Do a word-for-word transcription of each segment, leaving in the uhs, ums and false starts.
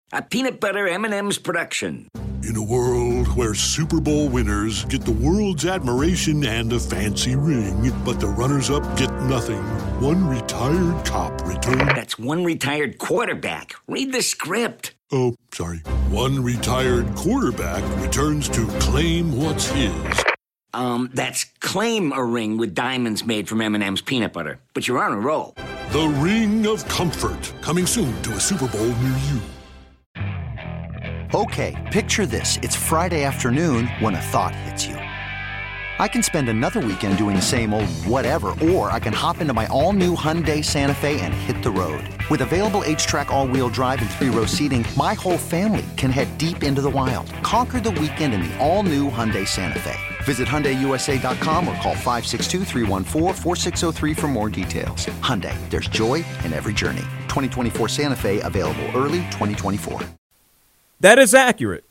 A peanut butter M and M's production. In a world where Super Bowl winners get the world's admiration and a fancy ring, but the runners-up get nothing, one retired cop returns... That's one retired quarterback. Read the script. Oh, sorry. One retired quarterback returns to claim what's his. Um, that's claim a ring with diamonds made from M and M's peanut butter. But you're on a roll. The Ring of Comfort, coming soon to a Super Bowl near you. Okay, picture this. It's Friday afternoon when a thought hits you. I can spend another weekend doing the same old whatever, or I can hop into my all-new Hyundai Santa Fe and hit the road. With available H-Track all-wheel drive and three-row seating, my whole family can head deep into the wild. Conquer the weekend in the all-new Hyundai Santa Fe. Visit Hyundai U S A dot com or call five six two, three one four, four six zero three for more details. Hyundai, there's joy in every journey. twenty twenty-four Santa Fe, available early twenty twenty-four. That is accurate.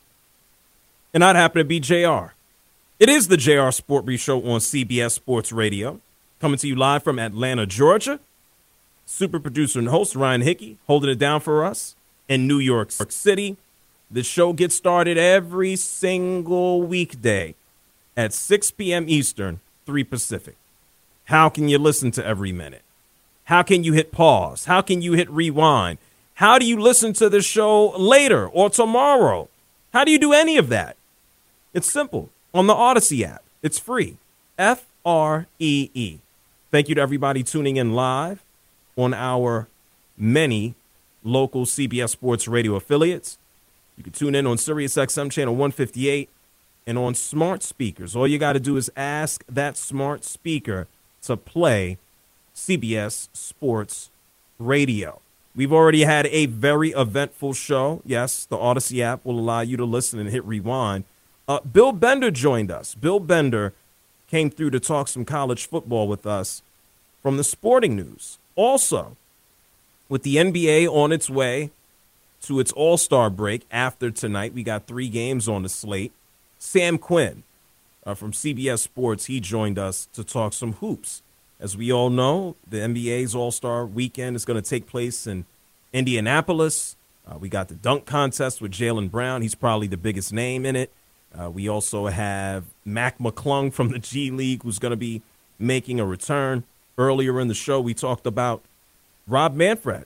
And I'd happen to be J R. It is the J R Sport Brief Show on C B S Sports Radio. Coming to you live from Atlanta, Georgia. Super producer and host Ryan Hickey holding it down for us in New York City. The show gets started every single weekday at six p.m. Eastern, three Pacific. How can you listen to every minute? How can you hit pause? How can you hit rewind? How do you listen to the show later or tomorrow? How do you do any of that? It's simple. On the Odyssey app. It's free. F R E E. Thank you to everybody tuning in live on our many local C B S Sports Radio affiliates. You can tune in on SiriusXM channel one fifty-eight and on smart speakers. All you got to do is ask that smart speaker to play C B S Sports Radio. We've already had a very eventful show. Yes, the Odyssey app will allow you to listen and hit rewind. Uh, Bill Bender joined us. Bill Bender came through to talk some college football with us from the Sporting News. Also, with the N B A on its way to its All-Star break after tonight, we got three games on the slate. Sam Quinn uh, from C B S Sports, he joined us to talk some hoops. As we all know, the N B A's All-Star weekend is going to take place in Indianapolis. Uh, we got the dunk contest with Jaylen Brown. He's probably the biggest name in it. Uh, we also have Mac McClung from the G League, who's going to be making a return. Earlier in the show, we talked about Rob Manfred.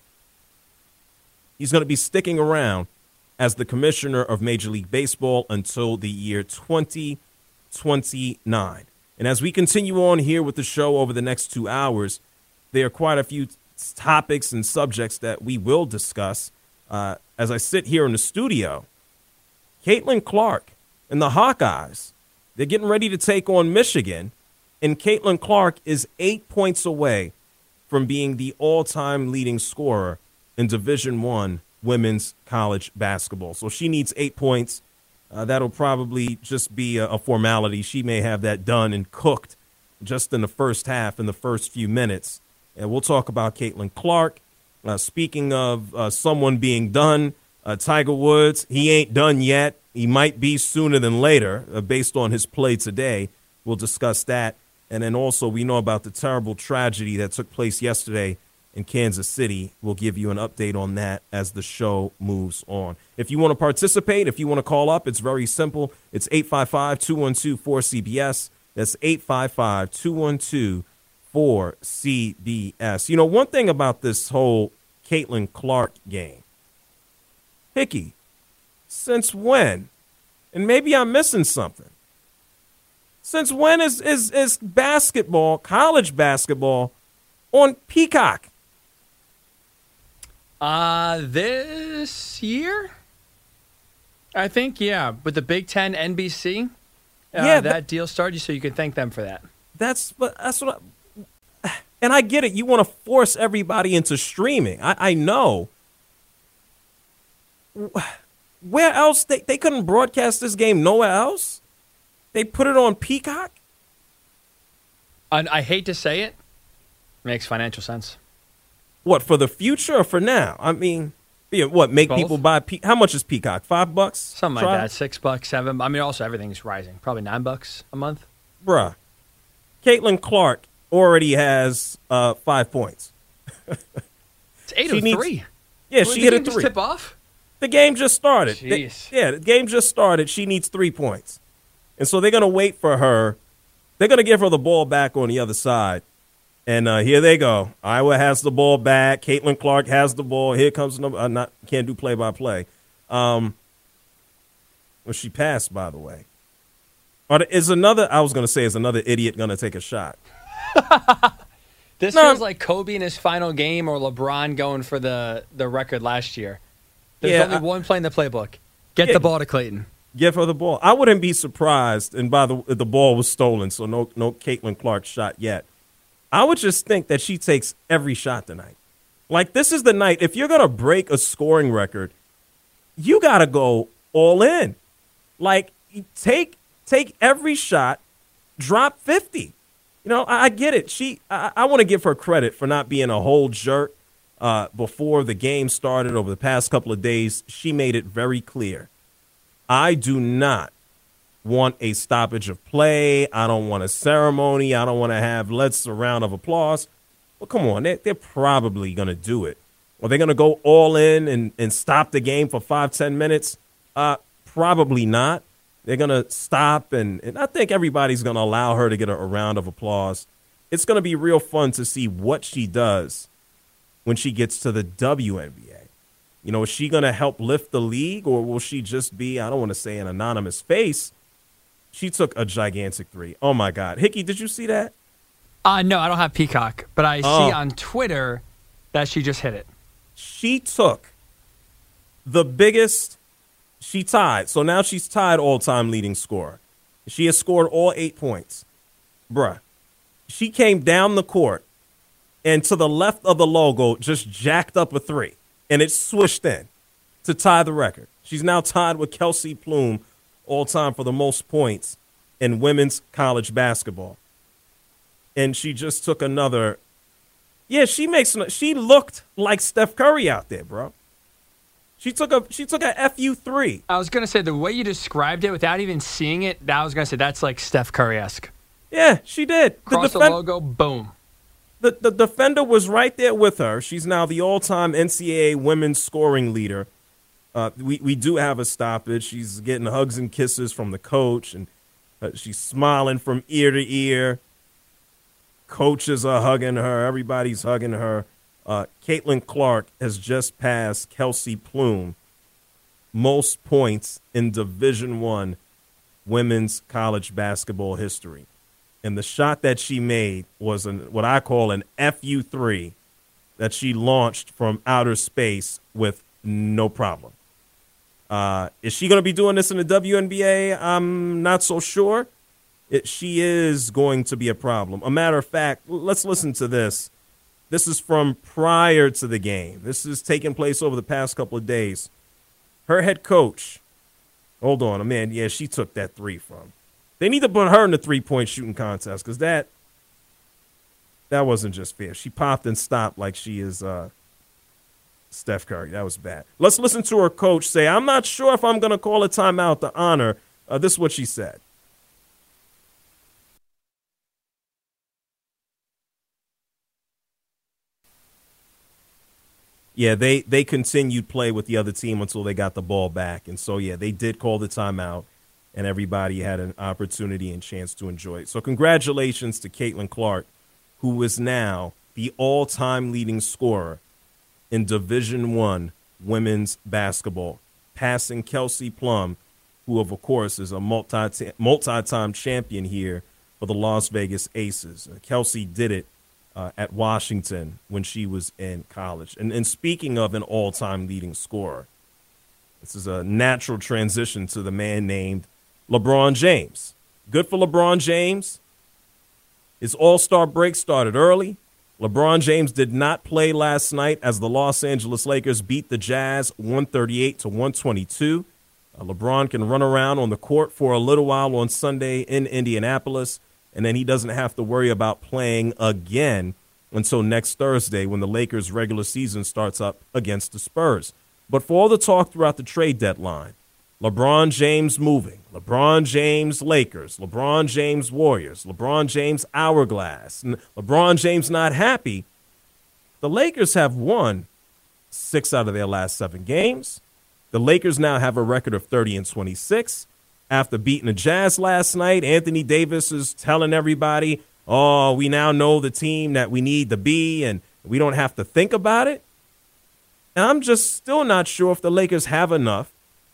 He's going to be sticking around as the commissioner of Major League Baseball until the year twenty twenty-nine. And as we continue on here with the show over the next two hours, there are quite a few topics and subjects that we will discuss. Uh, as I sit here in the studio, Caitlin Clark and the Hawkeyes, they're getting ready to take on Michigan, and Caitlin Clark is eight points away from being the all-time leading scorer in Division One women's college basketball. So she needs eight points. Uh, that'll probably just be a, a formality. She may have that done and cooked just in the first half, in the first few minutes. And we'll talk about Caitlin Clark. Uh, speaking of uh, someone being done, uh, Tiger Woods, he ain't done yet. He might be sooner than later, uh, based on his play today. We'll discuss that. And then also we know about the terrible tragedy that took place yesterday in Kansas City. We'll give you an update on that as the show moves on. If you want to participate, if you want to call up, it's very simple. It's eight five five, two one two, four C B S. That's eight five five, two one two, four C B S. You know, one thing about this whole Caitlin Clark game, Hickey, since when, and maybe I'm missing something, since when is, is, is basketball, college basketball, on Peacock? Uh, this year? I think, yeah. With the Big Ten, N B C, uh, yeah, that, that deal started, so you can thank them for that. That's, but that's what I, and I get it. You want to force everybody into streaming. I, I know. Where else? They, they couldn't broadcast this game nowhere else? They put it on Peacock? And I hate to say it. Makes financial sense. What, for the future or for now? I mean, yeah, what, make Both. people buy? Pe- How much is Peacock? Five bucks? Something Try? like that. Six bucks, seven. I mean, also everything's rising. Probably nine bucks a month. Bruh. Caitlin Clark already has uh, five points. It's eight She oh three. needs- Yeah, Well, she did hit a you just three. tip off? The game just started. They- Jeez. yeah, the game just started. She needs three points. And so they're going to wait for her. They're going to give her the ball back on the other side. And uh, here they go. Iowa has the ball back. Caitlin Clark has the ball. Here comes the uh, not can't do play by play. Um, well, she passed, by the way. Or is another? I was going to say, is another idiot going to take a shot? This No. feels like Kobe in his final game or LeBron going for the, the record last year. There's Yeah, only I- one play in the playbook. Get Yeah. the ball to Clayton. Give her the ball. I wouldn't be surprised. And by the the ball was stolen, so no no Caitlin Clark shot yet. I would just think that she takes every shot tonight. Like, this is the night. If you're going to break a scoring record, you got to go all in. Like, take take every shot, drop fifty. You know, I, I get it. She, I, I want to give her credit for not being a whole jerk uh, before the game started over the past couple of days. She made it very clear. I do not want a stoppage of play. I don't want a ceremony. I don't want to have let's a round of applause. Well, come on. They're, they're probably going to do it. Are they going to go all in and, and stop the game for five, ten minutes? Uh, probably not. They're going to stop, and, and I think everybody's going to allow her to get a, a round of applause. It's going to be real fun to see what she does when she gets to the W N B A. You know, is she going to help lift the league, or will she just be, I don't want to say an anonymous face? She took a gigantic three. Oh, my God. Hickey, did you see that? Uh, no, I don't have Peacock, but I Oh. see on Twitter that she just hit it. She took the biggest, she tied. So now she's tied all-time leading scorer. She has scored all eight points. Bruh, she came down the court and to the left of the logo just jacked up a three, and it swished in to tie the record. She's now tied with Kelsey Plum all-time for the most points in women's college basketball. And she just took another. Yeah, she makes. She looked like Steph Curry out there, bro. She took a. She took a F U three. I was going to say, the way you described it without even seeing it, that I was going to say, that's like Steph Curry-esque. Yeah, she did. Cross the, defen- logo, boom. the the defender was right there with her. She's now the all-time N C double A women's scoring leader. Uh, we we do have a stoppage. She's getting hugs and kisses from the coach, and uh, she's smiling from ear to ear. Coaches are hugging her. Everybody's hugging her. Uh, Caitlin Clark has just passed Kelsey Plum most points in Division One women's college basketball history. And the shot that she made was an, what I call an F U three that she launched from outer space with no problem. Uh, is she going to be doing this in the W N B A? I'm not so sure. It, she is going to be a problem. A matter of fact, let's listen to this. This is from prior to the game. This is taking place over the past couple of days. Her head coach, hold on, man, yeah, she took that three from. They need to put her in the three-point shooting contest because that, that wasn't just fair. She popped and stopped like she is uh, Steph Curry. That was bad. Let's listen to her coach say, I'm not sure if I'm going to call a timeout to honor. Uh, this is what she said. Yeah, they, they continued play with the other team until they got the ball back. And so, yeah, they did call the timeout, and everybody had an opportunity and chance to enjoy it. So congratulations to Caitlin Clark, who is now the all-time leading scorer in Division One women's basketball, passing Kelsey Plum, who, of course, is a multi multi-time champion here for the Las Vegas Aces. Uh, Kelsey did it Uh, at Washington when she was in college. And, and speaking of an all-time leading scorer, this is a natural transition to the man named LeBron James. Good for LeBron James. His all-star break started early. LeBron James did not play last night as the Los Angeles Lakers beat the Jazz one thirty-eight to one twenty-two. Uh, LeBron can run around on the court for a little while on Sunday in Indianapolis, and then he doesn't have to worry about playing again until next Thursday when the Lakers' regular season starts up against the Spurs. But for all the talk throughout the trade deadline, LeBron James moving, LeBron James Lakers, LeBron James Warriors, LeBron James Hourglass, and LeBron James not happy, the Lakers have won six out of their last seven games. The Lakers now have a record of thirty and twenty-six. After beating the Jazz last night, Anthony Davis is telling everybody, oh, we now know the team that we need to be, and we don't have to think about it. And I'm just still not sure if the Lakers have enough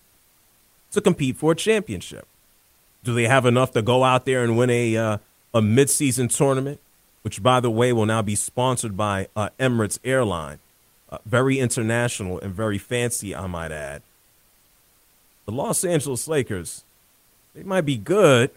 to compete for a championship. Do they have enough to go out there and win a uh, a midseason tournament, which, by the way, will now be sponsored by uh, Emirates Airline? Uh, very international and very fancy, I might add. The Los Angeles Lakers, they might be good.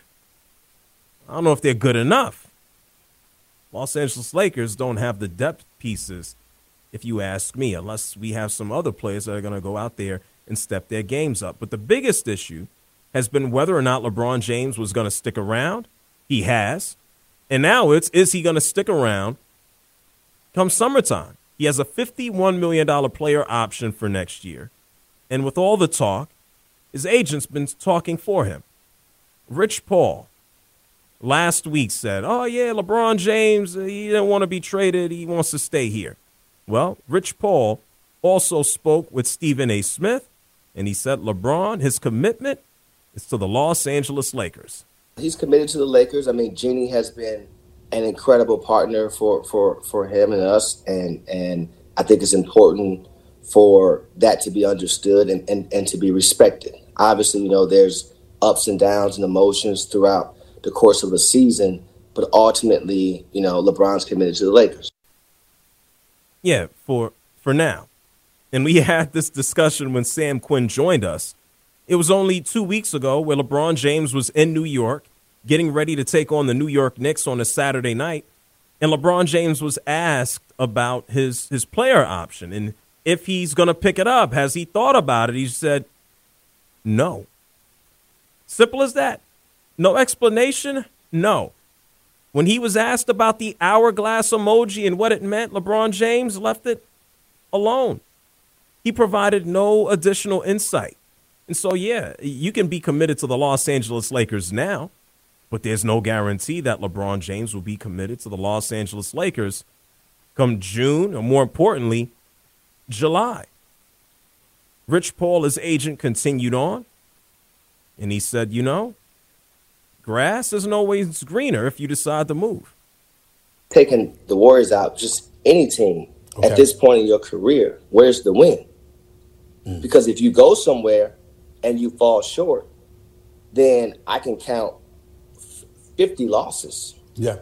I don't know if they're good enough. Los Angeles Lakers don't have the depth pieces, if you ask me, unless we have some other players that are going to go out there and step their games up. But the biggest issue has been whether or not LeBron James was going to stick around. He has. And now it's, is he going to stick around come summertime? He has a fifty-one million dollars player option for next year. And with all the talk, his agent's been talking for him. Rich Paul last week said, oh, yeah, LeBron James, he didn't want to be traded. He wants to stay here. Well, Rich Paul also spoke with Stephen A. Smith, and he said LeBron, his commitment is to the Los Angeles Lakers. He's committed to the Lakers. I mean, Jeanie has been an incredible partner for, for, for him and us, and, and I think it's important for that to be understood and, and, and to be respected. Obviously, you know, there's ups and downs and emotions throughout the course of a season, but ultimately, you know, LeBron's committed to the Lakers. Yeah, for for now. And we had this discussion when Sam Quinn joined us. It was only two weeks ago where LeBron James was in New York getting ready to take on the New York Knicks on a Saturday night. And LeBron James was asked about his, his player option and if he's going to pick it up. Has he thought about it? He said, no. Simple as that. No explanation? No. When he was asked about the hourglass emoji and what it meant, LeBron James left it alone. He provided no additional insight. And so, yeah, you can be committed to the Los Angeles Lakers now, but there's no guarantee that LeBron James will be committed to the Los Angeles Lakers come June, or more importantly, July. Rich Paul, his agent, continued on, and he said, you know, grass isn't always greener if you decide to move. Taking the Warriors out, just any team okay. at this point in your career, where's the win? Mm. Because if you go somewhere and you fall short, then I can count fifty losses. Yeah.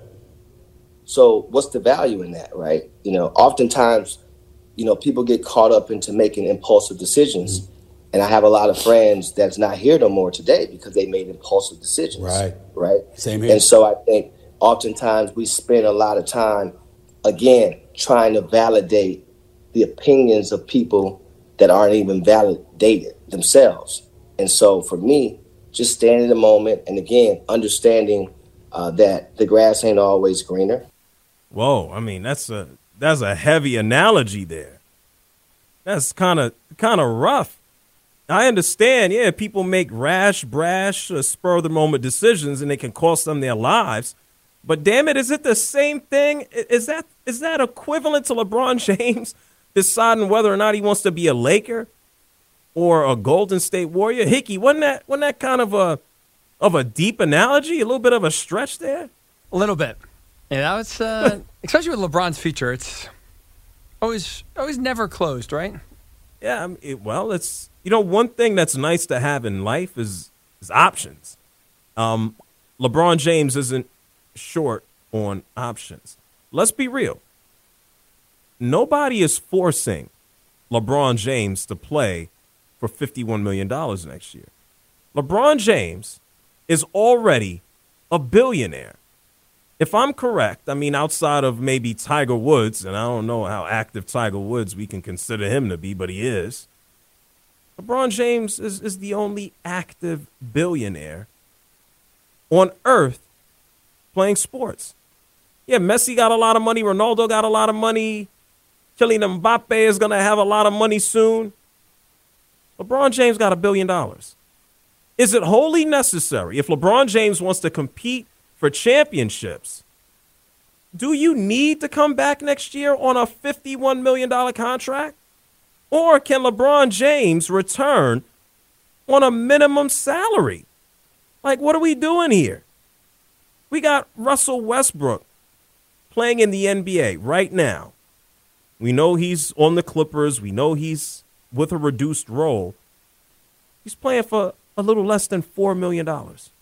So what's the value in that, right? You know, oftentimes, you know, people get caught up into making impulsive decisions. Mm-hmm. And I have a lot of friends that's not here no more today because they made impulsive decisions. Right. Right. Same here. And so I think oftentimes we spend a lot of time, again, trying to validate the opinions of people that aren't even validated themselves. And so for me, just staying in the moment and, again, understanding uh, that the grass ain't always greener. Whoa. I mean, that's a that's a heavy analogy there. That's kind of kind of rough. I understand, yeah, people make rash, brash, uh, spur-of-the-moment decisions, and it can cost them their lives. But damn it, is it the same thing? Is that is that equivalent to LeBron James deciding whether or not he wants to be a Laker or a Golden State Warrior? Hickey, wasn't that wasn't that kind of a of a deep analogy? A little bit of a stretch there? A little bit. Yeah, that was uh, especially with LeBron's future. It's always always never closed, right? Yeah, I mean, it, well, it's. You know, one thing that's nice to have in life is, is options. Um, LeBron James isn't short on options. Let's be real. Nobody is forcing LeBron James to play for fifty-one million dollars next year. LeBron James is already a billionaire. If I'm correct, I mean, outside of maybe Tiger Woods, and I don't know how active Tiger Woods we can consider him to be, but he is. LeBron James is, is the only active billionaire on earth playing sports. Yeah, Messi got a lot of money. Ronaldo got a lot of money. Kylian Mbappe is going to have a lot of money soon. LeBron James got a billion dollars. Is it wholly necessary if LeBron James wants to compete for championships? Do you need to come back next year on a fifty-one million dollars contract? Or can LeBron James return on a minimum salary? Like, what are we doing here? We got Russell Westbrook playing in the N B A right now. We know he's on the Clippers. We know he's with a reduced role. He's playing for a little less than four million dollars.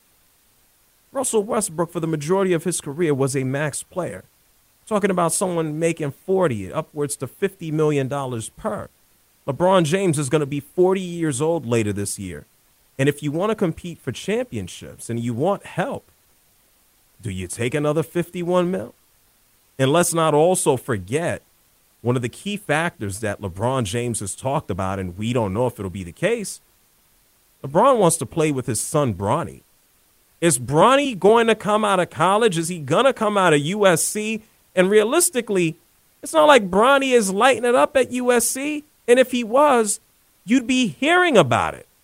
Russell Westbrook, for the majority of his career, was a max player. Talking about someone making forty, upwards to fifty million dollars per. LeBron James is going to be forty years old later this year. And if you want to compete for championships and you want help, do you take another fifty-one mil? And let's not also forget one of the key factors that LeBron James has talked about, and we don't know if it'll be the case. LeBron wants to play with his son, Bronny. Is Bronny going to come out of college? Is he going to come out of U S C? And realistically, it's not like Bronny is lighting it up at U S C. And if he was, you'd be hearing about it.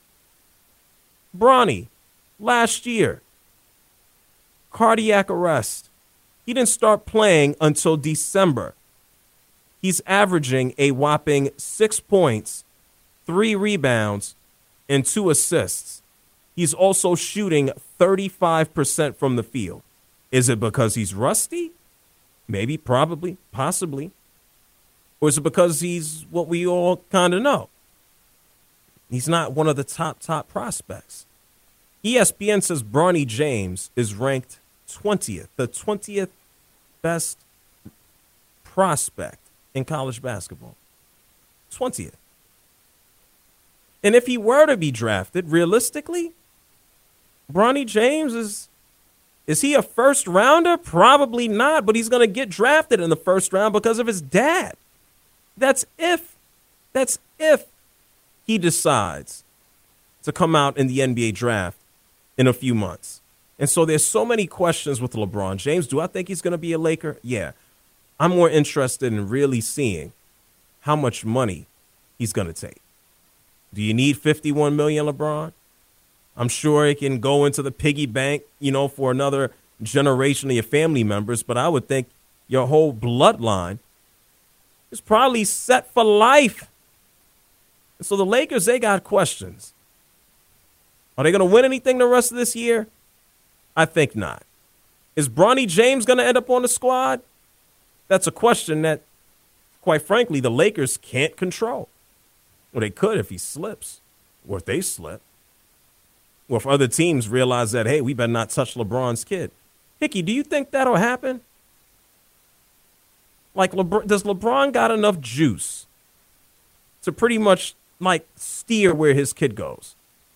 Bronny, last year, cardiac arrest. He didn't start playing until December. He's averaging a whopping six points, three rebounds, and two assists. He's also shooting thirty-five percent from the field. Is it because he's rusty? Maybe, probably, possibly. Or is it because he's what we all kind of know? He's not one of the top, top prospects. E S P N says Bronny James is ranked twentieth, the twentieth best prospect in college basketball. twentieth. And if he were to be drafted, realistically, Bronny James is, is he a first rounder? Probably not, but he's going to get drafted in the first round because of his dad. That's if, that's if he decides to come out in the N B A draft in a few months. And so there's so many questions with LeBron James. Do I think he's going to be a Laker? Yeah. I'm more interested in really seeing how much money he's going to take. Do you need fifty-one million dollars, LeBron? I'm sure it can go into the piggy bank, you know, for another generation of your family members. But I would think your whole bloodline is probably set for life. And so the Lakers, they got questions. Are they going to win anything the rest of this year? I think not. Is Bronny James going to end up on the squad? That's a question that, quite frankly, the Lakers can't control. Well, they could if he slips, or if they slip. Or if other teams realize that, hey, we better not touch LeBron's kid. Hickey, do you think that'll happen? Like, LeBron, does LeBron got enough juice to pretty much, like, steer where his kid goes?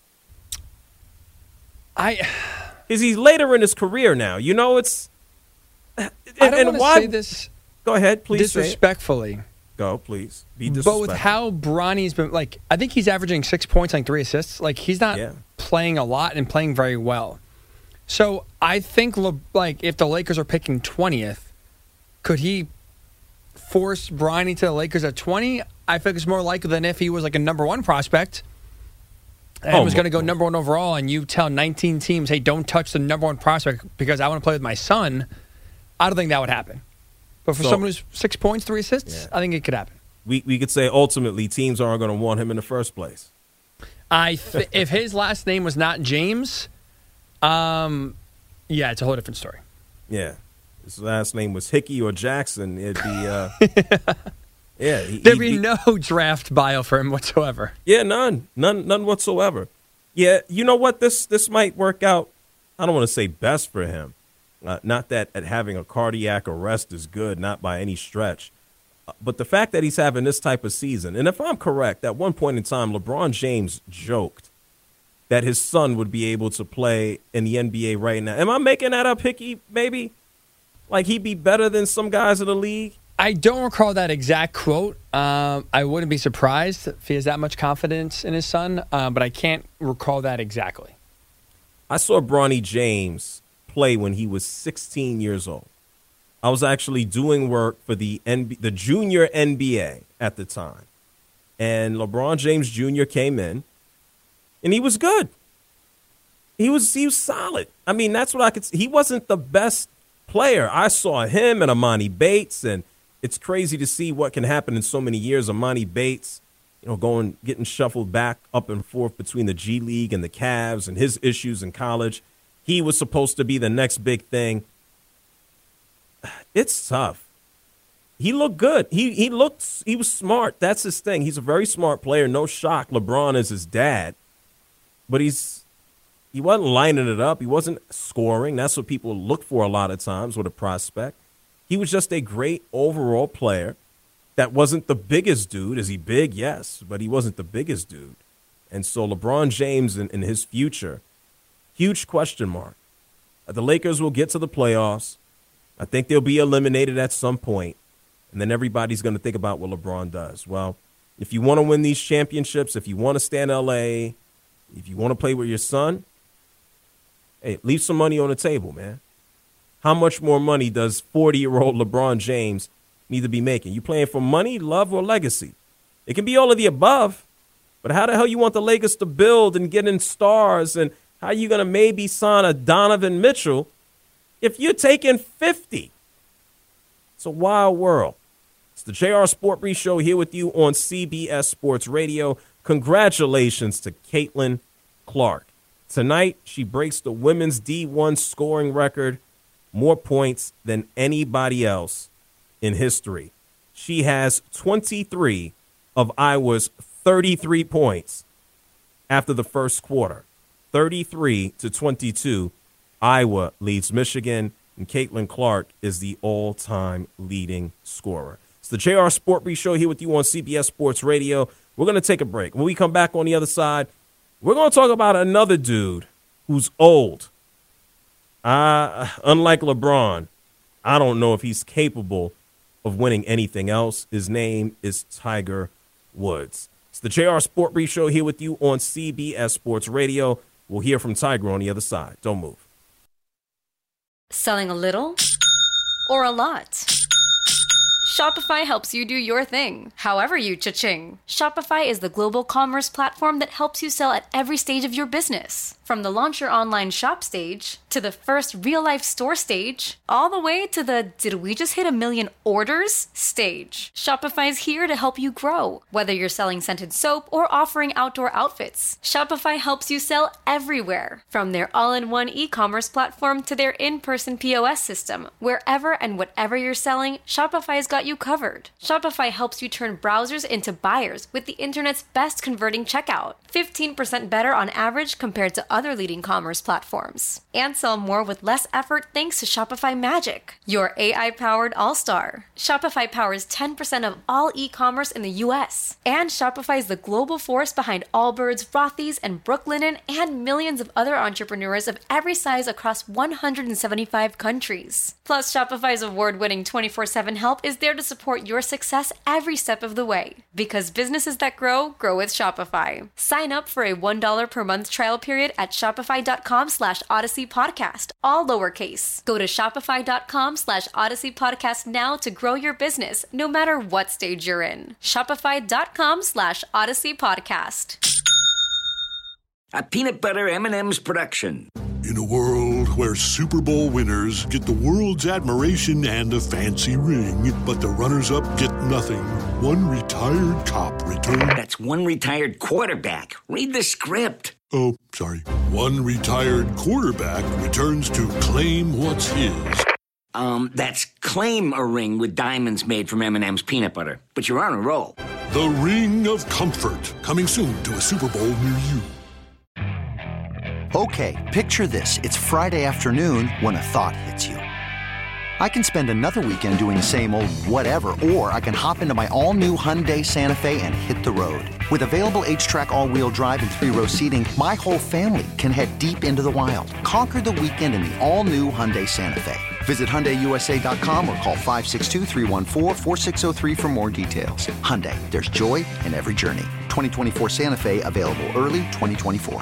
I... Is he later in his career now? You know, it's... And, I don't and want why, to say this go ahead, please disrespectfully. Say it. Go, please. Be disrespectful. But with how Bronny's been, like, I think he's averaging six points, like three assists. Like, he's not yeah. playing a lot and playing very well. So I think, like, if the Lakers are picking twentieth, could he force Bronny to the Lakers at twenty? I think it's more likely than if he was, like, a number one prospect and oh, was going to go number one overall, and you tell nineteen teams, hey, don't touch the number one prospect because I want to play with my son. I don't think that would happen. But for so, someone who's six points, three assists, yeah. I think it could happen. We we could say ultimately teams aren't going to want him in the first place. I th- if his last name was not James, um, yeah, it's a whole different story. Yeah, his last name was Hickey or Jackson. It'd be uh, yeah. He, There'd be, be no draft bio for him whatsoever. Yeah, none, none, none whatsoever. Yeah, you know what? This this might work out. I don't want to say best for him. Uh, not that at having a cardiac arrest is good, not by any stretch. Uh, but the fact that he's having this type of season, and if I'm correct, at one point in time, LeBron James joked that his son would be able to play in the N B A right now. Am I making that up, Hickey, maybe? Like he'd be better than some guys in the league? I don't recall that exact quote. Um, I wouldn't be surprised if he has that much confidence in his son, uh, but I can't recall that exactly. I saw Bronny James play when he was sixteen years old. I was actually doing work for the N B A, the junior N B A at the time. And LeBron James Junior came in, and he was good. He was he was solid. I mean, that's what I could see. He wasn't the best player. I saw him and Amani Bates and it's crazy to see what can happen in so many years. Amani Bates, you know, going, getting shuffled back up and forth between the G League and the Cavs and his issues in college. He was supposed to be the next big thing. It's tough. He looked good. He he looked, he was smart. That's his thing. He's a very smart player. No shock. LeBron is his dad. But he's, he wasn't lining it up. He wasn't scoring. That's what people look for a lot of times with a prospect. He was just a great overall player that wasn't the biggest dude. Is he big? Yes, but he wasn't the biggest dude. And so LeBron James and, and his future, huge question mark. The Lakers will get to the playoffs. I think they'll be eliminated at some point, and then everybody's going to think about what LeBron does. Well, if you want to win these championships, if you want to stay in L A, if you want to play with your son, hey, leave some money on the table, man. How much more money does forty-year-old LeBron James need to be making? You playing for money, love, or legacy? It can be all of the above, but how the hell you want the Lakers to build and get in stars, and how you going to maybe sign a Donovan Mitchell if you're taking fifty? It's a wild world. It's the J R Sport Brief Show here with you on C B S Sports Radio. Congratulations to Caitlin Clark. Tonight, she breaks the women's D one scoring record, more points than anybody else in history. She has twenty-three of Iowa's thirty-three points after the first quarter. thirty-three to twenty-two. Iowa leads Michigan, and Caitlin Clark is the all-time leading scorer. It's the J R Sport Brief Show here with you on C B S Sports Radio. We're going to take a break. When we come back on the other side, we're going to talk about another dude who's old. Uh, unlike LeBron, I don't know if he's capable of winning anything else. His name is Tiger Woods. It's the J R Sport Brief Show here with you on C B S Sports Radio. We'll hear from Tiger on the other side. Don't move. Selling a little or a lot? Shopify helps you do your thing, however you cha-ching. Shopify is the global commerce platform that helps you sell at every stage of your business. From the launch your online shop stage, to the first real-life store stage, all the way to the did we just hit a million orders stage. Shopify is here to help you grow. Whether you're selling scented soap or offering outdoor outfits, Shopify helps you sell everywhere. From their all-in-one e-commerce platform to their in-person P O S system, wherever and whatever you're selling, Shopify's got you covered. Shopify helps you turn browsers into buyers with the internet's best converting checkout. fifteen percent better on average compared to other leading commerce platforms. And sell more with less effort thanks to Shopify Magic, your A I-powered all-star. Shopify powers ten percent of all e-commerce in the U S. And Shopify is the global force behind Allbirds, Rothy's, and Brooklinen, and millions of other entrepreneurs of every size across one hundred seventy-five countries. Plus, Shopify's award-winning twenty-four seven help is there to support your success every step of the way. Because businesses that grow, grow with Shopify. Sign up for a one dollar per month trial period at shopify.com slash Odyssey Podcast, all lowercase. Go to shopify.com slash Odyssey Podcast now to grow your business, no matter what stage you're in. Shopify.com slash Odyssey Podcast. A peanut butter M and M's production. In a world where Super Bowl winners get the world's admiration and a fancy ring, but the runners-up get nothing, one retired cop returned... That's one retired quarterback. Read the script. Oh, sorry. One retired quarterback returns to claim what's his. Um, that's claim a ring with diamonds made from M and M's peanut butter. But you're on a roll. The Ring of Comfort, coming soon to a Super Bowl near you. Okay, picture this. It's Friday afternoon when a thought hits you. I can spend another weekend doing the same old whatever, or I can hop into my all-new Hyundai Santa Fe and hit the road. With available H-Track all-wheel drive and three-row seating, my whole family can head deep into the wild. Conquer the weekend in the all-new Hyundai Santa Fe. Visit Hyundai U S A dot com or call five six two, three one four, four six zero three for more details. Hyundai, there's joy in every journey. twenty twenty-four Santa Fe, available early twenty twenty-four.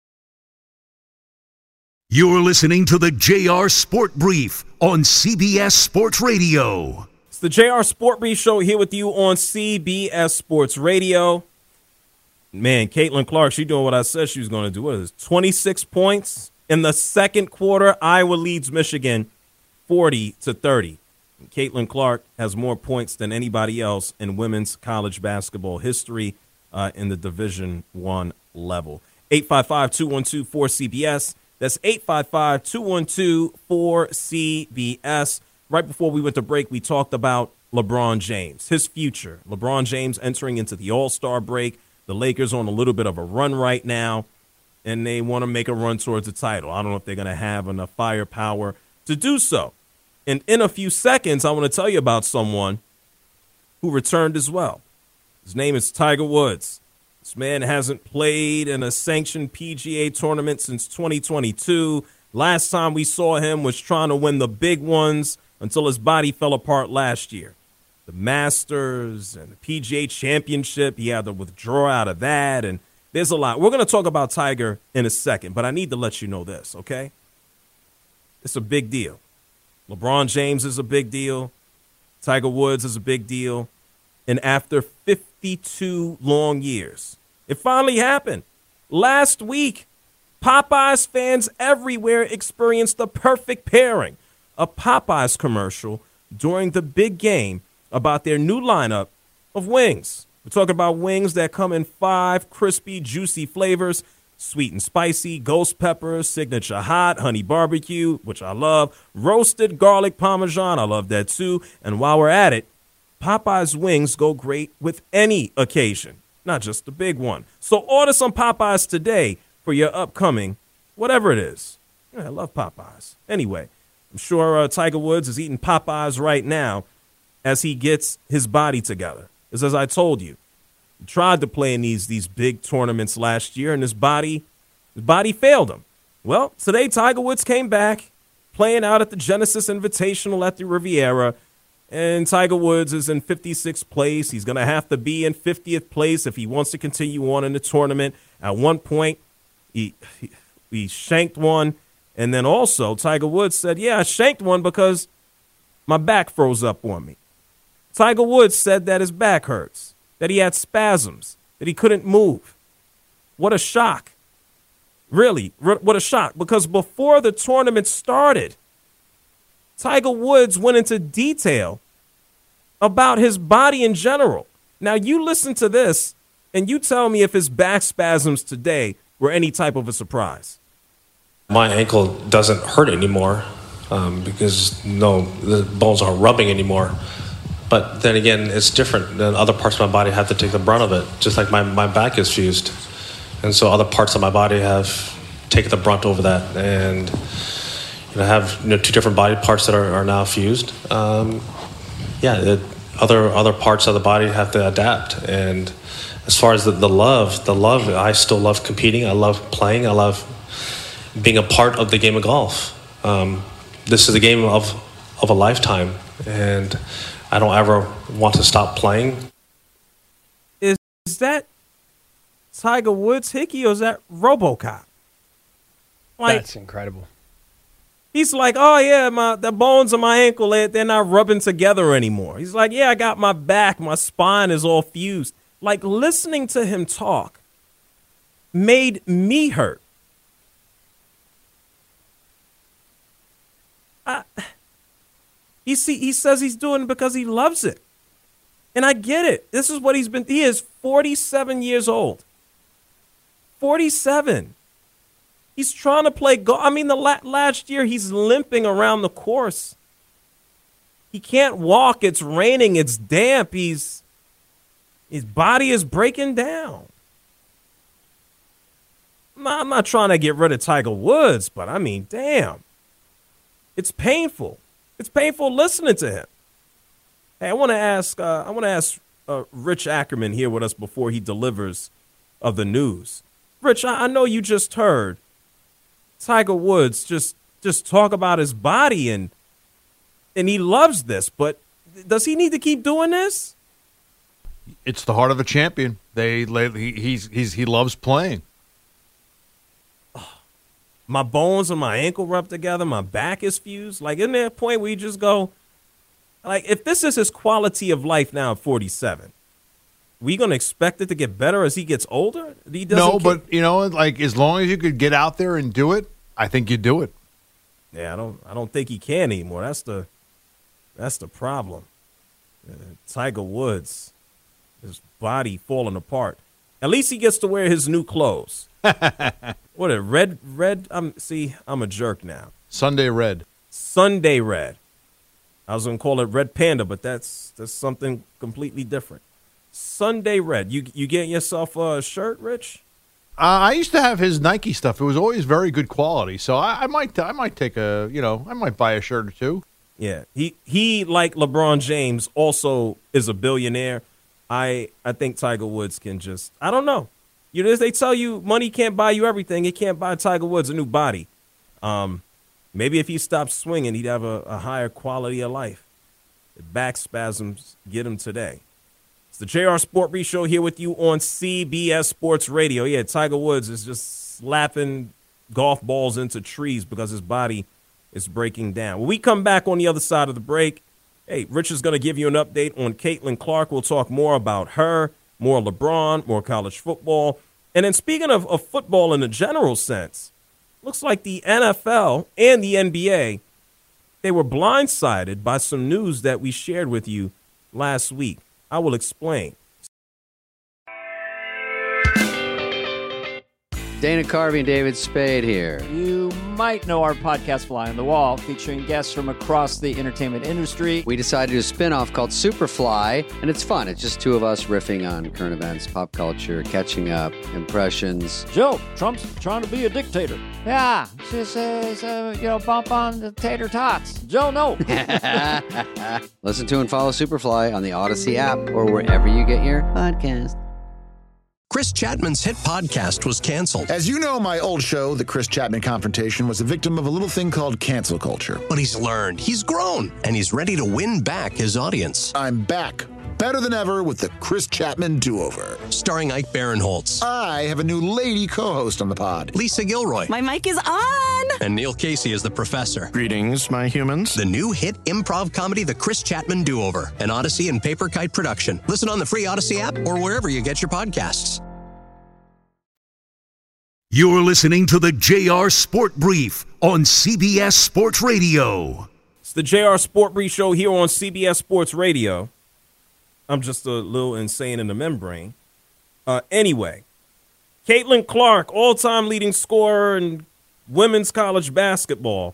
You're listening to the J R Sport Brief on C B S Sports Radio. It's the J R Sport Brief Show here with you on C B S Sports Radio. Man, Caitlin Clark, she doing what I said she was going to do. What is it, twenty-six points in the second quarter? Iowa leads Michigan forty to thirty. Caitlin Clark has more points than anybody else in women's college basketball history uh, in the Division One level. eight five five, two one two, four C B S. That's eight five five, two one two, four C B S. Right before we went to break, we talked about LeBron James, his future. LeBron James entering into the All-Star break. The Lakers on a little bit of a run right now, and they want to make a run towards the title. I don't know if they're going to have enough firepower to do so. And in a few seconds, I want to tell you about someone who returned as well. His name is Tiger Woods. This man hasn't played in a sanctioned P G A tournament since twenty twenty-two. Last time we saw him was trying to win the big ones until his body fell apart last year. The Masters and the P G A Championship, he had to withdraw out of that, and there's a lot. We're going to talk about Tiger in a second, but I need to let you know this, okay? It's a big deal. LeBron James is a big deal. Tiger Woods is a big deal. And after fifty-two long years, it finally happened. Last week, Popeyes fans everywhere experienced the perfect pairing. A Popeyes commercial during the big game about their new lineup of wings. We're talking about wings that come in five crispy, juicy flavors: sweet and spicy, ghost pepper, signature hot, honey barbecue, which I love, roasted garlic parmesan, I love that too. And while we're at it, Popeyes wings go great with any occasion, not just the big one. So order some Popeyes today for your upcoming whatever it is. Yeah, I love Popeyes. Anyway, I'm sure uh, Tiger Woods is eating Popeyes right now as he gets his body together. Because as I told you, he tried to play in these these big tournaments last year, and his body, his body failed him. Well, today Tiger Woods came back, playing out at the Genesis Invitational at the Riviera, and Tiger Woods is in fifty-sixth place. He's going to have to be in fiftieth place if he wants to continue on in the tournament. At one point, he, he, he shanked one, and then also Tiger Woods said, yeah, I shanked one because my back froze up on me. Tiger Woods said that his back hurts, that he had spasms, that he couldn't move. What a shock. Really, what a shock. Because before the tournament started, Tiger Woods went into detail about his body in general. Now, you listen to this, and you tell me if his back spasms today were any type of a surprise. My ankle doesn't hurt anymore um, because, no, the bones aren't rubbing anymore. But then again, it's different. Then other parts of my body have to take the brunt of it, just like my, my back is fused. And so other parts of my body have taken the brunt over that. And you know, I have you know, two different body parts that are, are now fused. Um, yeah, it, other other parts of the body have to adapt. And as far as the, the love, the love, I still love competing. I love playing. I love being a part of the game of golf. Um, this is a game of, of a lifetime. And I don't ever want to stop playing. Is, is that Tiger Woods, Hickey, or is that RoboCop? Like, that's incredible. He's like, oh, yeah, my the bones of my ankle, they're not rubbing together anymore. He's like, yeah, I got my back, my spine is all fused. Like, listening to him talk made me hurt. I... He see, he says he's doing it because he loves it. And I get it. This is what he's been. He is forty-seven years old. forty-seven. He's trying to play golf. I mean, the la- last year he's limping around the course. He can't walk. It's raining. It's damp. He's his body is breaking down. I'm not, I'm not trying to get rid of Tiger Woods, but I mean, damn. It's painful. It's painful listening to him. Hey, I want to ask. Uh, I want to ask uh, Rich Ackerman here with us before he delivers of the news. Rich, I, I know you just heard Tiger Woods just just talk about his body and and he loves this, but does he need to keep doing this? It's the heart of a champion. They he he's he's he loves playing. My bones and my ankle rub together. My back is fused. Like, isn't there a point where you just go, like, if this is his quality of life now at forty-seven, we going to expect it to get better as he gets older? He doesn't no, get... but, you know, like, as long as you could get out there and do it, I think you do it. Yeah, I don't I don't think he can anymore. That's the That's the problem. Uh, Tiger Woods, his body falling apart. At least he gets to wear his new clothes. What a red, red. I'm see. I'm a jerk now. Sunday red. Sunday red. I was gonna call it Red Panda, but that's that's something completely different. Sunday red. You you getting yourself a shirt, Rich? Uh, I used to have his Nike stuff. It was always very good quality. So I, I might I might take a you know I might buy a shirt or two. Yeah, he he like LeBron James also is a billionaire. I I think Tiger Woods can just I don't know. You know, they tell you money can't buy you everything. It can't buy Tiger Woods a new body. Um, maybe if he stopped swinging, he'd have a, a higher quality of life. The back spasms get him today. It's the J R Sport Brief Show here with you on C B S Sports Radio. Yeah, Tiger Woods is just slapping golf balls into trees because his body is breaking down. When we come back on the other side of the break, hey, Rich is going to give you an update on Caitlin Clark. We'll talk more about her, more LeBron, more college football. And then speaking of, of football in a general sense, looks like the N F L and the N B A, they were blindsided by some news that we shared with you last week. I will explain. Dana Carvey and David Spade here. You might know our podcast Fly on the Wall, featuring guests from across the entertainment industry. We decided to do a spin-off called Superfly, and it's fun. It's just two of us riffing on current events, pop culture, catching up, impressions. Joe, Trump's trying to be a dictator. Yeah, just uh, uh, you know, bump on the tater tots. Joe, no. Listen to and follow Superfly on the Odyssey app or wherever you get your podcast. Chris Chapman's hit podcast was canceled. As you know, my old show, The Chris Chapman Confrontation, was a victim of a little thing called cancel culture. But he's learned, he's grown, and he's ready to win back his audience. I'm back. Better than ever with the Chris Chapman Do-Over. Starring Ike Barinholtz. I have a new lady co-host on the pod. Lisa Gilroy. My mic is on! And Neil Casey is the professor. Greetings, my humans. The new hit improv comedy, The Chris Chapman Do-Over. An Odyssey and Paper Kite production. Listen on the free Odyssey app or wherever you get your podcasts. You're listening to the J R Sport Brief on C B S Sports Radio. It's the J R Sport Brief Show here on C B S Sports Radio. I'm just a little insane in the membrane. Uh, anyway, Caitlin Clark, all-time leading scorer in women's college basketball.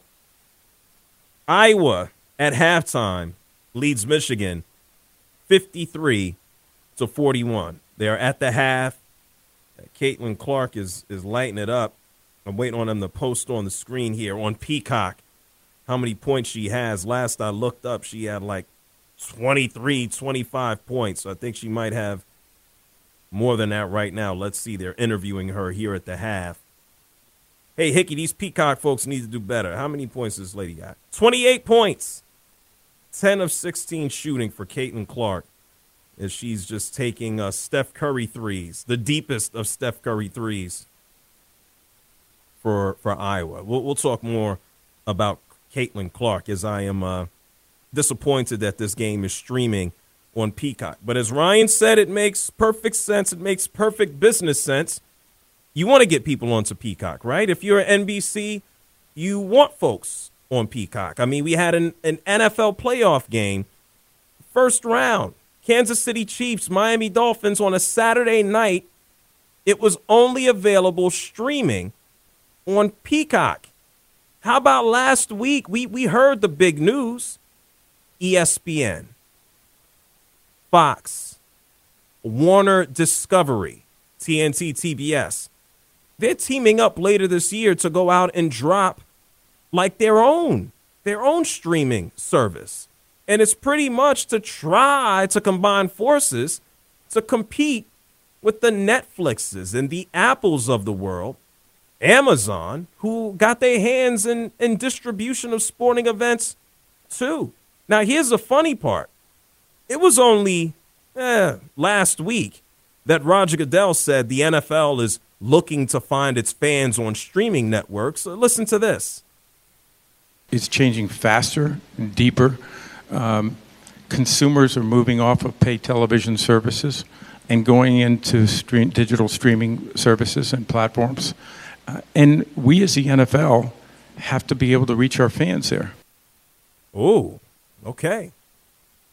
Iowa at halftime leads Michigan fifty-three to forty-one. They are at the half. Caitlin Clark is is lighting it up. I'm waiting on them to post on the screen here on Peacock how many points she has. Last I looked up, she had like twenty-three, twenty-five points. So I think she might have more than that right now. Let's see. They're interviewing her here at the half. Hey, Hickey, these Peacock folks need to do better. How many points does this lady got? twenty-eight points. ten of sixteen shooting for Caitlin Clark as she's just taking uh, Steph Curry threes, the deepest of Steph Curry threes for for Iowa. We'll, we'll talk more about Caitlin Clark as I am uh, disappointed that this game is streaming on Peacock. But as Ryan said, it makes perfect sense. It makes perfect business sense. You want to get people onto Peacock, right? If you're at N B C, you want folks on Peacock. I mean, we had an, an N F L playoff game, first round. Kansas City Chiefs, Miami Dolphins on a Saturday night. It was only available streaming on Peacock. How about last week? We we heard the big news. E S P N, Fox, Warner Discovery, T N T, T B S. They're teaming up later this year to go out and drop like their own, their own streaming service. And it's pretty much to try to combine forces to compete with the Netflixes and the Apples of the world, Amazon, who got their hands in, in distribution of sporting events too. Now, here's the funny part. It was only eh, last week that Roger Goodell said the N F L is looking to find its fans on streaming networks. So listen to this. It's changing faster and deeper. Um, consumers are moving off of paid television services and going into stream, digital streaming services and platforms. Uh, and we as the N F L have to be able to reach our fans there. Oh, okay.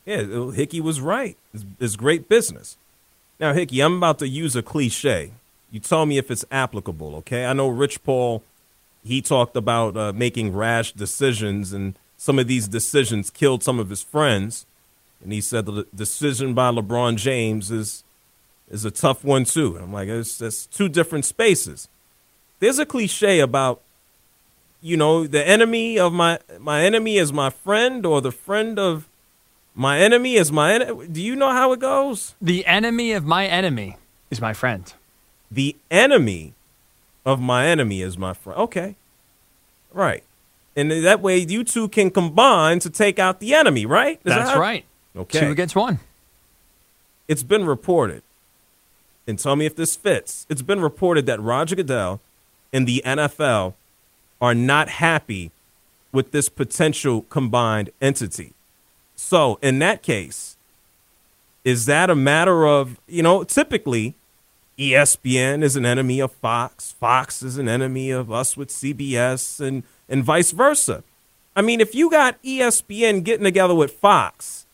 Yeah, Hickey was right. It's, it's great business. Now, Hickey, I'm about to use a cliche. You tell me if it's applicable, okay? I know Rich Paul, he talked about uh, making rash decisions, and some of these decisions killed some of his friends. And he said the decision by LeBron James is is a tough one, too. And I'm like, it's, it's two different spaces. There's a cliche about, you know, the enemy of my my enemy is my friend, or the friend of my enemy is my enemy. Do you know how it goes? The enemy of my enemy is my friend. The enemy of my enemy is my friend. Okay. Right. And that way you two can combine to take out the enemy, right? Is That's that right. Okay. Two against one. It's been reported, and tell me if this fits. It's been reported that Roger Goodell and the N F L are not happy with this potential combined entity. So in that case, is that a matter of, you know, typically E S P N is an enemy of Fox. Fox is an enemy of us with C B S, and, and vice versa. I mean, if you got E S P N getting together with Fox,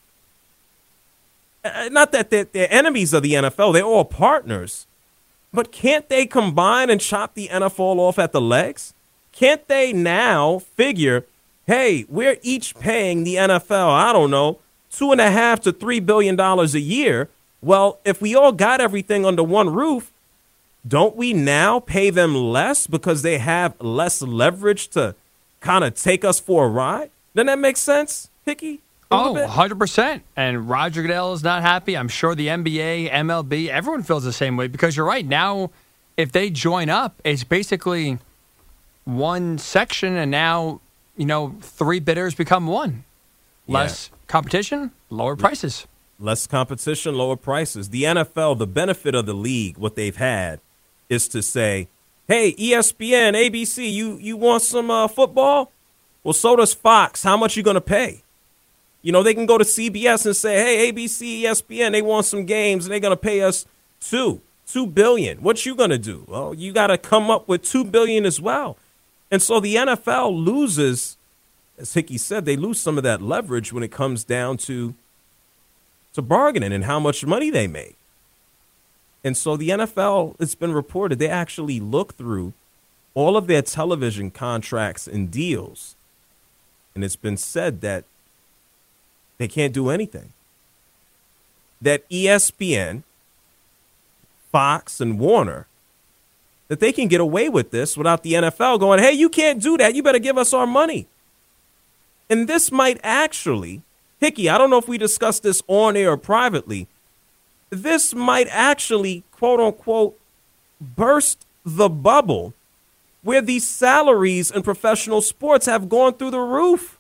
uh, not that they're, they're enemies of the N F L, they're all partners, but can't they combine and chop the N F L off at the legs? Can't they now figure, hey, we're each paying the N F L, I don't know, two and a half to three billion dollars a year. Well, if we all got everything under one roof, don't we now pay them less because they have less leverage to kind of take us for a ride? Doesn't that make sense, Hickey? Oh, one hundred percent. And Roger Goodell is not happy. I'm sure the N B A, M L B, everyone feels the same way because you're right. Now, if they join up, it's basically one section, and now, you know, three bidders become one. Less yeah. competition, lower prices. Less competition, lower prices. The N F L, the benefit of the league, what they've had is to say, hey, E S P N, A B C, you, you want some uh, football? Well, so does Fox. How much you going to pay? You know, they can go to C B S and say, hey, A B C, E S P N, they want some games, and they're going to pay us two, two billion. What you going to do? Well, you got to come up with two billion as well. And so the N F L loses, as Hickey said, they lose some of that leverage when it comes down to to bargaining and how much money they make. And so the N F L, it's been reported, they actually look through all of their television contracts and deals, and it's been said that they can't do anything. That E S P N, Fox, and Warner, that they can get away with this without the N F L going, hey, you can't do that. You better give us our money. And this might actually, Hickey, I don't know if we discussed this on air or privately, this might actually, quote unquote, burst the bubble where these salaries in professional sports have gone through the roof.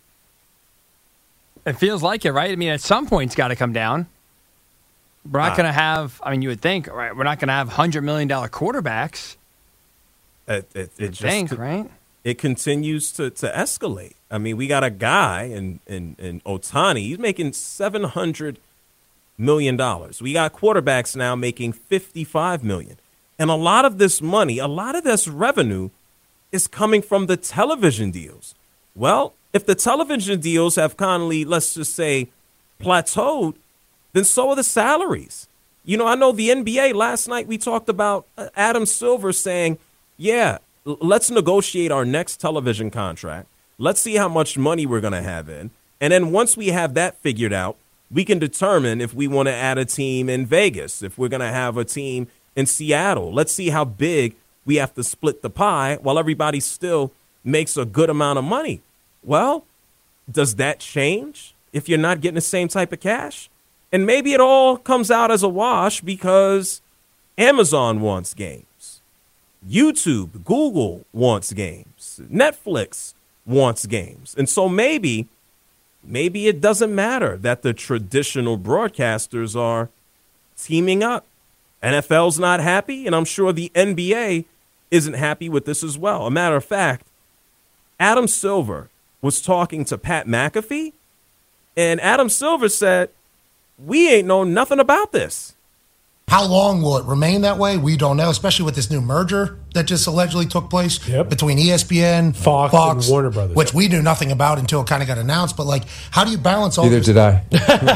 It feels like it, right? I mean, at some point it's got to come down. We're not uh, going to have, I mean, you would think, right? We're not going to have one hundred million dollars quarterbacks. It, it, it just think, right? It continues to, to escalate. I mean, we got a guy in, in, in Ohtani. He's making seven hundred million dollars. We got quarterbacks now making fifty-five million dollars. And a lot of this money, a lot of this revenue is coming from the television deals. Well, if the television deals have kindly, let's just say, plateaued, then so are the salaries. You know, I know the N B A, last night we talked about Adam Silver saying, yeah, let's negotiate our next television contract. Let's see how much money we're going to have in. And then once we have that figured out, we can determine if we want to add a team in Vegas, if we're going to have a team in Seattle. Let's see how big we have to split the pie while everybody still makes a good amount of money. Well, does that change if you're not getting the same type of cash? And maybe it all comes out as a wash because Amazon wants games. YouTube, Google wants games. Netflix wants games. And so maybe, maybe it doesn't matter that the traditional broadcasters are teaming up. N F L's not happy, and I'm sure the N B A isn't happy with this as well. A matter of fact, Adam Silver was talking to Pat McAfee, and Adam Silver said, we ain't know nothing about this. How long will it remain that way? We don't know, especially with this new merger that just allegedly took place Yep. between E S P N, Fox, Fox, and Warner Brothers. which we knew nothing about until it kind of got announced. But like, how do you balance all Neither this? did I.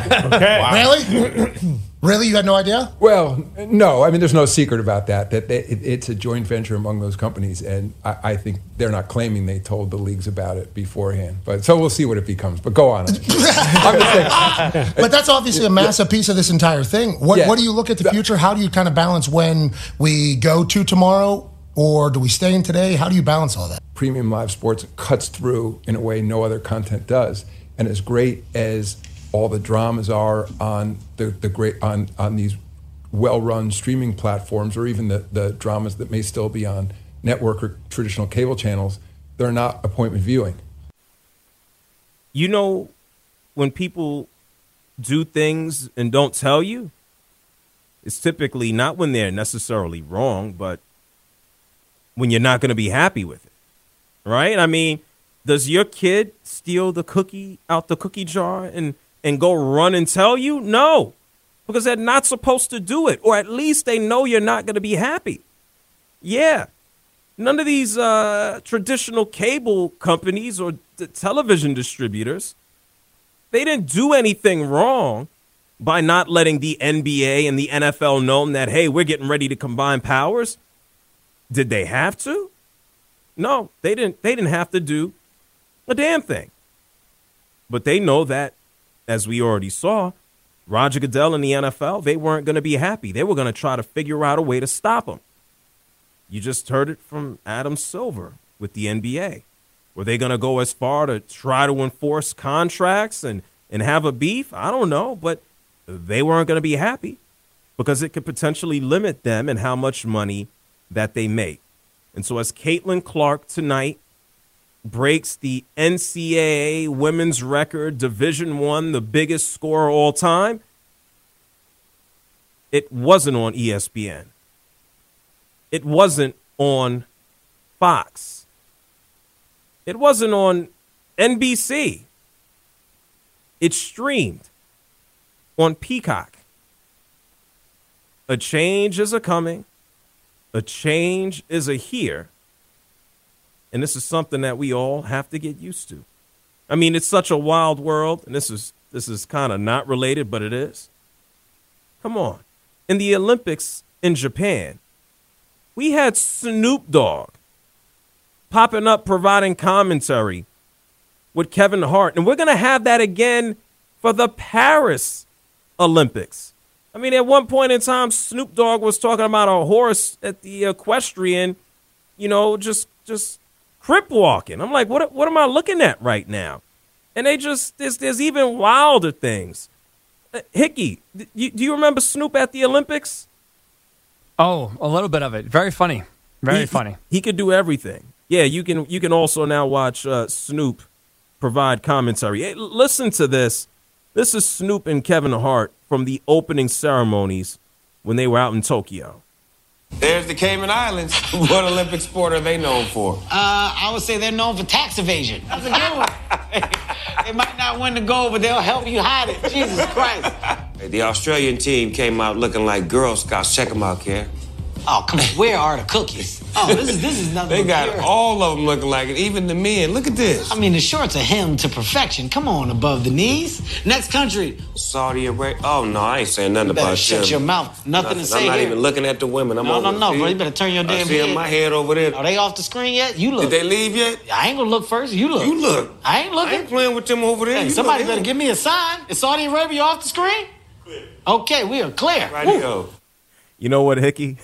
Okay. Really? Really? You had no idea? Well, no. I mean, there's no secret about that. That they, it, it's a joint venture among those companies, and I, I think they're not claiming they told the leagues about it beforehand. But so we'll see what it becomes. But go on. I'm just saying. But that's obviously a massive piece of this entire thing. What, Yeah. what do you look at the future? How do you kind of balance when we go to tomorrow, or do we stay in today? How do you balance all that? Premium live sports cuts through in a way no other content does. And as great as all the dramas are on the, the great on, on these well-run streaming platforms, or even the, the dramas that may still be on network or traditional cable channels, they're not appointment viewing. You know, when people do things and don't tell you, it's typically not when they're necessarily wrong, but when you're not going to be happy with it, right? I mean, does your kid steal the cookie out the cookie jar and, and go run and tell you? No, because they're not supposed to do it, or at least they know you're not going to be happy. Yeah, none of these uh, traditional cable companies or the television distributors, they didn't do anything wrong by not letting the N B A and the N F L know that, hey, we're getting ready to combine powers. Did they have to? No, they didn't. They didn't have to do a damn thing. But they know that, as we already saw, Roger Goodell and the N F L, they weren't going to be happy. They were going to try to figure out a way to stop him. You just heard it from Adam Silver with the N B A. Were they going to go as far to try to enforce contracts and, and have a beef? I don't know, but they weren't going to be happy because it could potentially limit them and how much money that they make. And so as Caitlin Clark tonight breaks the N C double A women's record, Division One, the biggest scorer all time, it wasn't on E S P N. It wasn't on Fox. It wasn't on N B C. It streamed on Peacock. A change is a coming. A change is a here. And this is something that we all have to get used to. I mean, it's such a wild world, and this is this is kind of not related, but it is. Come on. In the Olympics in Japan, we had Snoop Dogg popping up providing commentary with Kevin Hart. And we're going to have that again for the Paris Olympics. I mean, at one point in time, Snoop Dogg was talking about a horse at the equestrian, you know, just just crip walking. I'm like, what what am I looking at right now? And they just, there's, there's even wilder things. Uh, Hickey, do you, do you remember Snoop at the Olympics? Oh, a little bit of it. Very funny. Very he, funny. He, he could do everything. Yeah, you can you can also now watch uh, Snoop provide commentary. Hey, listen to this. This is Snoop and Kevin Hart from the opening ceremonies when they were out in Tokyo. There's the Cayman Islands. What Olympic sport are they known for? Uh, I would say they're known for tax evasion. That's a good one. They might not win the gold, but they'll help you hide it. Jesus Christ. The Australian team came out looking like Girl Scouts. Check them out, Care. Oh, come on. Where are the cookies? Oh, this is this is nothing. They got here. all of them looking like it, even the men. Look at this. I mean, the shorts are hemmed to perfection. Come on, above the knees. Next country. Saudi Arabia. Oh, no, I ain't saying nothing You better about shut them. your mouth. Nothing, to say I'm not here. even looking at the women. I'm no, over no, no, see? bro. You better turn your I damn see head. my head over there. Are they off the screen yet? You look. Did they leave yet? I ain't gonna look first. You look. You look. I ain't looking. I ain't playing with them over there. Hey, You somebody look better in. give me a sign. Is Saudi Arabia off the screen? Clear. Okay, we are clear. Right go. You know what, Hickey?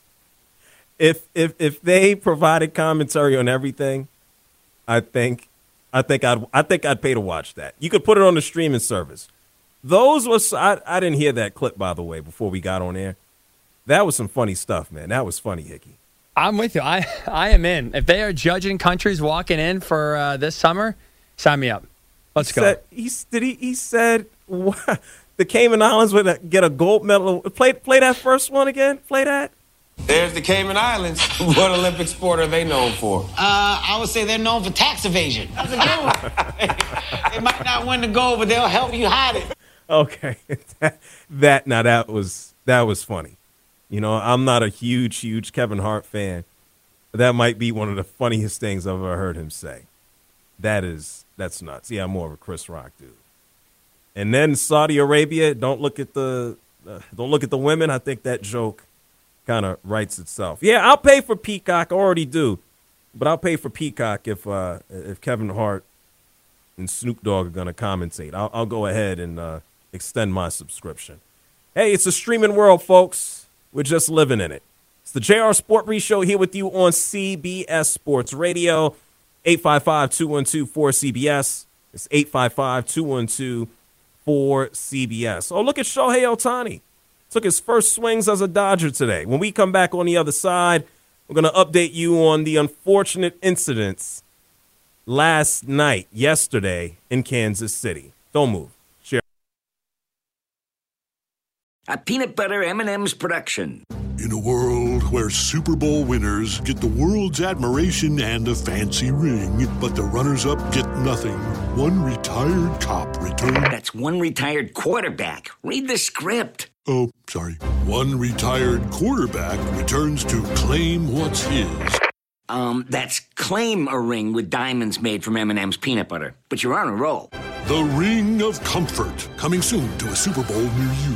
if if if they provided commentary on everything, I think I think I'd I think I'd pay to watch that. You could put it on the streaming service. Those was I, I didn't hear that clip, by the way, before we got on air. That was some funny stuff, man. That was funny, Hickey. I'm with you. I, I am in. If they are judging countries walking in for uh, this summer, sign me up. Let's he go. Said, he, did he, he said what, the Cayman Islands would get a gold medal. Play, play that first one again. Play that. There's the Cayman Islands. What Olympic sport are they known for? Uh, I would say they're known for tax evasion. That's a good one. They might not win the gold, but they'll help you hide it. Okay. that, that now that was that was funny. You know, I'm not a huge, huge Kevin Hart fan. But that might be one of the funniest things I've ever heard him say. That is, that's nuts. Yeah, I'm more of a Chris Rock dude. And then Saudi Arabia, don't look at the, uh, don't look at the women. I think that joke kind of writes itself. Yeah, I'll pay for Peacock. I already do. But I'll pay for Peacock if uh, if Kevin Hart and Snoop Dogg are going to commentate. I'll, I'll go ahead and uh, extend my subscription. Hey, it's a streaming world, folks. We're just living in it. It's the J R Sport Brief Show here with you on C B S Sports Radio. eight five five, two one two, four C B S. It's eight five five, two one two, four C B S. Oh, look at Shohei Ohtani. Took his first swings as a Dodger today. When we come back on the other side, we're going to update you on the unfortunate incidents last night, yesterday, in Kansas City. Don't move. Share. A peanut butter M and M's production. In a world where Super Bowl winners get the world's admiration and a fancy ring, but the runners-up get nothing, one retired cop returned... That's one retired quarterback. Read the script. Oh, sorry. One retired quarterback returns to claim what's his. Um, that's claim a ring with diamonds made from M and M's peanut butter. But you're on a roll. The Ring of Comfort, coming soon to a Super Bowl near you.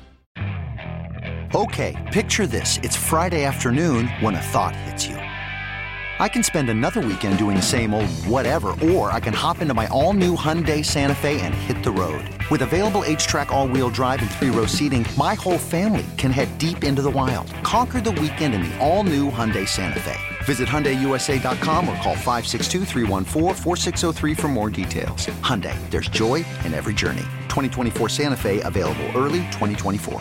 Okay, picture this. It's Friday afternoon when a thought hits you. I can spend another weekend doing the same old whatever, or I can hop into my all-new Hyundai Santa Fe and hit the road. With available H-Track all-wheel drive and three-row seating, my whole family can head deep into the wild. Conquer the weekend in the all-new Hyundai Santa Fe. Visit Hyundai U S A dot com or call five six two, three one four, four six zero three for more details. Hyundai, there's joy in every journey. twenty twenty-four Santa Fe, available early twenty twenty-four.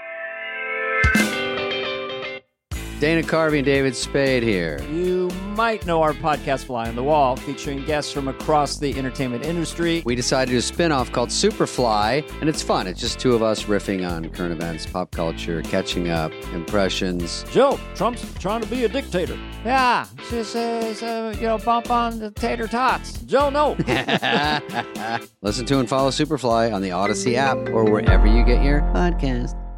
Dana Carvey and David Spade here. You might know our podcast Fly on the Wall, featuring guests from across the entertainment industry. We decided to do a spin-off called Superfly, and it's fun. It's just two of us riffing on current events, pop culture, catching up, impressions. Joe, Trump's trying to be a dictator. Yeah, just uh, uh, you know, bump on the tater tots. Joe, no. Listen to and follow Superfly on the Odyssey app or wherever you get your podcast.